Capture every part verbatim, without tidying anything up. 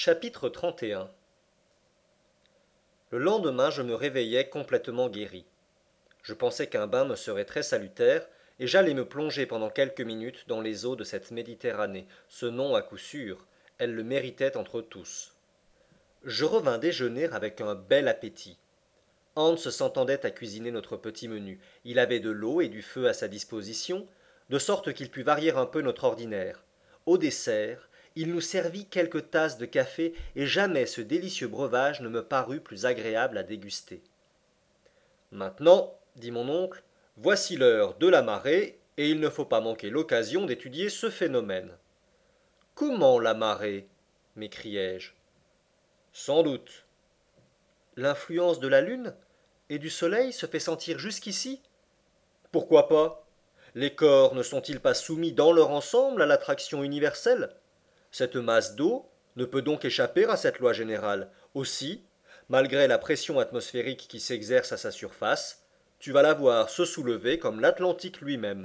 Chapitre trente et un. Le lendemain, je me réveillai complètement guéri. Je pensais qu'un bain me serait très salutaire, et j'allais me plonger pendant quelques minutes dans les eaux de cette Méditerranée. Ce nom, à coup sûr, elle le méritait entre tous. Je revins déjeuner avec un bel appétit. Hans s'entendait à cuisiner notre petit menu. Il avait de l'eau et du feu à sa disposition, de sorte qu'il put varier un peu notre ordinaire. Au dessert, il nous servit quelques tasses de café, et jamais ce délicieux breuvage ne me parut plus agréable à déguster. Maintenant, dit mon oncle, voici l'heure de la marée, et il ne faut pas manquer l'occasion d'étudier ce phénomène. Comment la marée m'écriai-je. Sans doute. L'influence de la lune et du soleil se fait sentir jusqu'ici? Pourquoi pas? Les corps ne sont-ils pas soumis dans leur ensemble à l'attraction universelle? Cette masse d'eau ne peut donc échapper à cette loi générale. Aussi, malgré la pression atmosphérique qui s'exerce à sa surface, tu vas la voir se soulever comme l'Atlantique lui-même.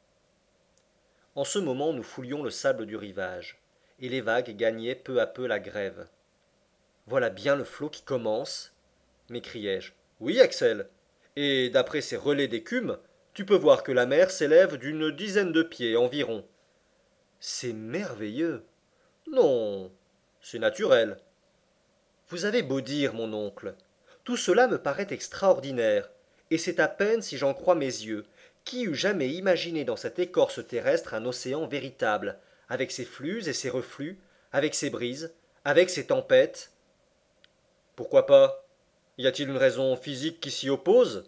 En ce moment, nous foulions le sable du rivage, et les vagues gagnaient peu à peu la grève. Voilà bien le flot qui commence, m'écriai-je. Oui, Axel, et d'après ces relais d'écume, tu peux voir que la mer s'élève d'une dizaine de pieds environ. C'est merveilleux. Non, c'est naturel. Vous avez beau dire, mon oncle, tout cela me paraît extraordinaire, et c'est à peine si j'en crois mes yeux. Qui eût jamais imaginé dans cette écorce terrestre un océan véritable, avec ses flux et ses reflux, avec ses brises, avec ses tempêtes? Pourquoi pas? Y a-t-il une raison physique qui s'y oppose?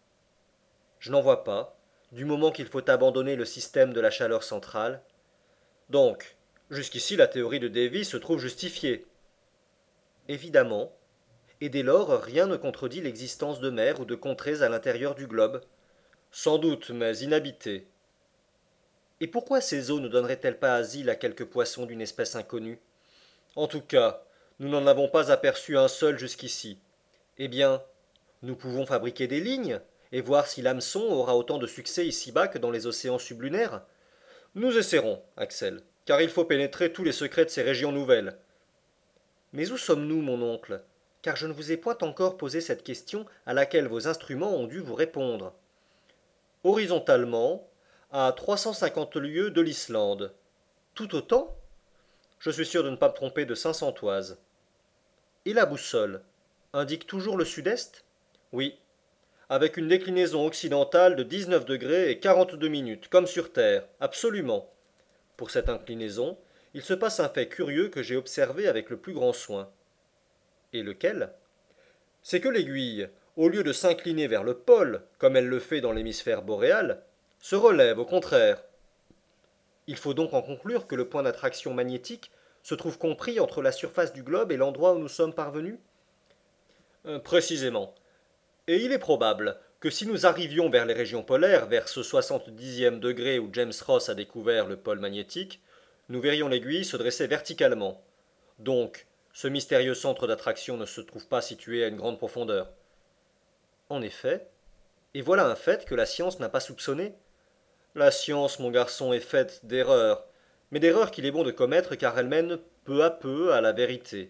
Je n'en vois pas, du moment qu'il faut abandonner le système de la chaleur centrale. Donc, jusqu'ici la théorie de Davy se trouve justifiée. Évidemment, et dès lors rien ne contredit l'existence de mers ou de contrées à l'intérieur du globe. Sans doute, mais inhabitées. Et pourquoi ces eaux ne donneraient-elles pas asile à quelques poissons d'une espèce inconnue? En tout cas, nous n'en avons pas aperçu un seul jusqu'ici. Eh bien, nous pouvons fabriquer des lignes, et voir si l'hameçon aura autant de succès ici-bas que dans les océans sublunaires. Nous essaierons, Axel, car il faut pénétrer tous les secrets de ces régions nouvelles. Mais où sommes-nous, mon oncle? Car je ne vous ai point encore posé cette question à laquelle vos instruments ont dû vous répondre. Horizontalement, à trois cent cinquante lieues de l'Islande. Tout autant? Je suis sûr de ne pas me tromper de cinq cents toises. Et la boussole indique toujours le sud-est? Oui, avec une déclinaison occidentale de dix-neuf degrés et quarante-deux minutes, comme sur Terre, absolument. Pour cette inclinaison, il se passe un fait curieux que j'ai observé avec le plus grand soin. Et lequel? C'est que l'aiguille, au lieu de s'incliner vers le pôle, comme elle le fait dans l'hémisphère boréal, se relève au contraire. Il faut donc en conclure que le point d'attraction magnétique se trouve compris entre la surface du globe et l'endroit où nous sommes parvenus? Euh, Précisément. Et il est probable que si nous arrivions vers les régions polaires, vers ce soixante-dixième degré où James Ross a découvert le pôle magnétique, nous verrions l'aiguille se dresser verticalement. Donc, ce mystérieux centre d'attraction ne se trouve pas situé à une grande profondeur. En effet, et voilà un fait que la science n'a pas soupçonné. La science, mon garçon, est faite d'erreurs, mais d'erreurs qu'il est bon de commettre car elles mènent peu à peu à la vérité.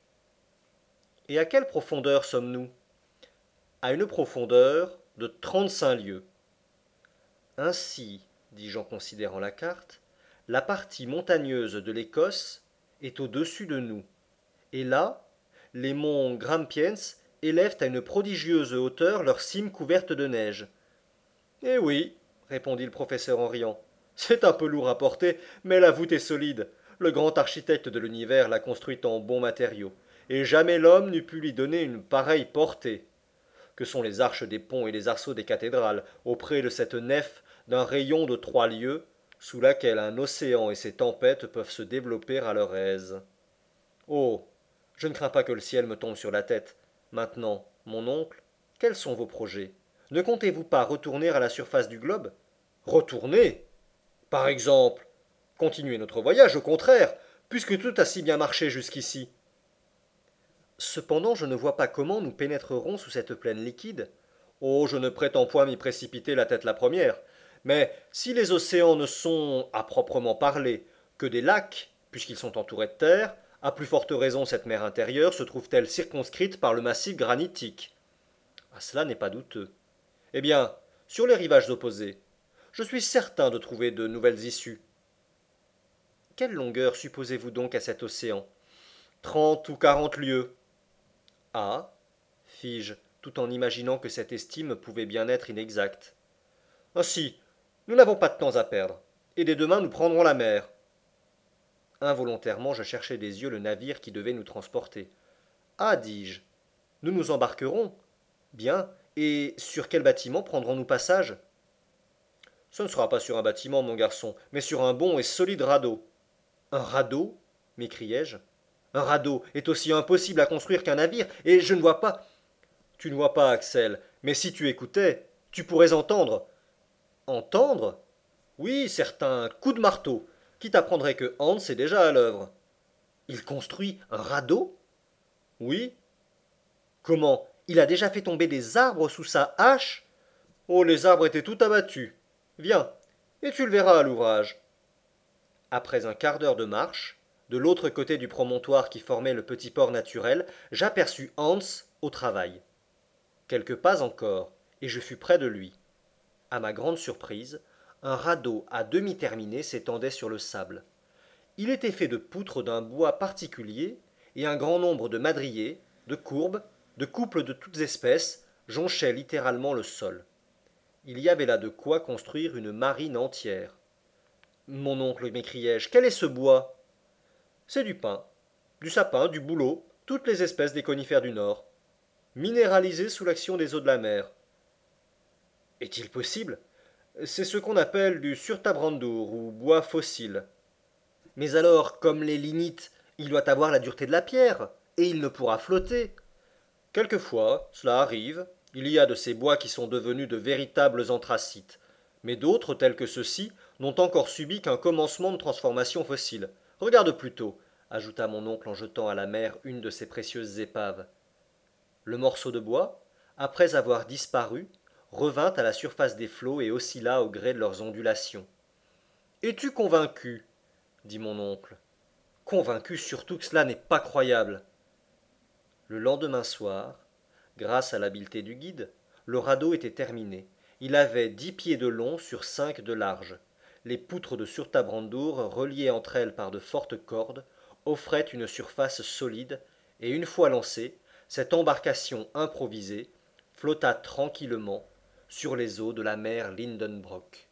Et à quelle profondeur sommes-nous? À une profondeur de trente-cinq lieues. Ainsi, dis-je en considérant la carte, la partie montagneuse de l'Écosse est au-dessus de nous. Et là, les monts Grampians élèvent à une prodigieuse hauteur leurs cimes couvertes de neige. Eh oui, répondit le professeur en riant. C'est un peu lourd à porter, mais la voûte est solide. Le grand architecte de l'univers l'a construite en bons matériaux, et jamais l'homme n'eût pu lui donner une pareille portée. Que sont les arches des ponts et les arceaux des cathédrales auprès de cette nef d'un rayon de trois lieues, sous laquelle un océan et ses tempêtes peuvent se développer à leur aise. Oh, je ne crains pas que le ciel me tombe sur la tête. Maintenant, mon oncle, quels sont vos projets? Ne comptez-vous pas retourner à la surface du globe? Retourner? Par exemple, continuer notre voyage, au contraire, puisque tout a si bien marché jusqu'ici. Cependant, je ne vois pas comment nous pénétrerons sous cette plaine liquide. Oh, je ne prétends point m'y précipiter la tête la première. Mais si les océans ne sont, à proprement parler, que des lacs, puisqu'ils sont entourés de terre, À plus forte raison, cette mer intérieure se trouve-t-elle circonscrite par le massif granitique? Ah, cela n'est pas douteux. Eh bien, sur les rivages opposés, je suis certain de trouver de nouvelles issues. Quelle longueur supposez-vous donc à cet océan? Trente ou quarante lieues. Ah, fis-je, tout en imaginant que cette estime pouvait bien être inexacte. Ainsi, nous n'avons pas de temps à perdre, et dès demain nous prendrons la mer. Involontairement, je cherchai des yeux le navire qui devait nous transporter. Ah, dis-je, nous nous embarquerons. Bien, et sur quel bâtiment prendrons-nous passage? Ce ne sera pas sur un bâtiment, mon garçon, mais sur un bon et solide radeau. Un radeau? M'écriai-je. Un radeau est aussi impossible à construire qu'un navire, et je ne vois pas. Tu ne vois pas, Axel, mais si tu écoutais, tu pourrais entendre. Entendre? Oui, certain coup de marteau, qui t'apprendrait que Hans est déjà à l'œuvre. Il construit un radeau? Oui. Comment? Il a déjà fait tomber des arbres sous sa hache? Oh, les arbres étaient tout abattus. Viens, et tu le verras à l'ouvrage. Après un quart d'heure de marche, de l'autre côté du promontoire qui formait le petit port naturel, j'aperçus Hans au travail. Quelques pas encore, et je fus près de lui. À ma grande surprise, un radeau à demi terminé s'étendait sur le sable. Il était fait de poutres d'un bois particulier, et un grand nombre de madriers, de courbes, de couples de toutes espèces jonchaient littéralement le sol. Il y avait là de quoi construire une marine entière. Mon oncle, m'écriai-je, quel est ce bois? C'est du pin, du sapin, du bouleau, toutes les espèces des conifères du Nord, minéralisées sous l'action des eaux de la mer. Est-il possible? C'est ce qu'on appelle du surtabrandour ou bois fossile. Mais alors, comme les lignites, il doit avoir la dureté de la pierre, et il ne pourra flotter. Quelquefois, cela arrive, il y a de ces bois qui sont devenus de véritables anthracites, mais d'autres, tels que ceux-ci, n'ont encore subi qu'un commencement de transformation fossile. Regarde plutôt, ajouta mon oncle en jetant à la mer une de ces précieuses épaves. Le morceau de bois, après avoir disparu, revint à la surface des flots et oscilla au gré de leurs ondulations. Es-tu convaincu? Dit mon oncle. Convaincu surtout que cela n'est pas croyable. Le lendemain soir, grâce à l'habileté du guide, le radeau était terminé. Il avait dix pieds de long sur cinq de large. Les poutres de surtabrandour, reliées entre elles par de fortes cordes, offraient une surface solide, et une fois lancée, cette embarcation improvisée flotta tranquillement sur les eaux de la mer Lindenbrock.